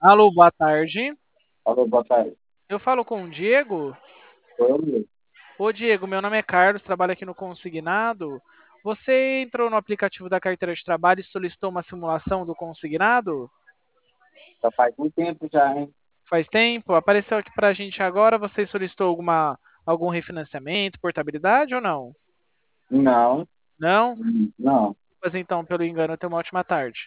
Alô, boa tarde. Alô, boa tarde. Eu falo com o Diego. Sou eu mesmo. Ô, Diego, meu nome é Carlos, trabalho aqui no Consignado. Você entrou no aplicativo da carteira de trabalho e solicitou uma simulação do Consignado? Já faz muito tempo já, hein? Faz tempo? Apareceu aqui pra gente agora. Você solicitou algum refinanciamento, portabilidade ou não? Não, Não? não. Mas então, pelo engano, tenha uma ótima tarde.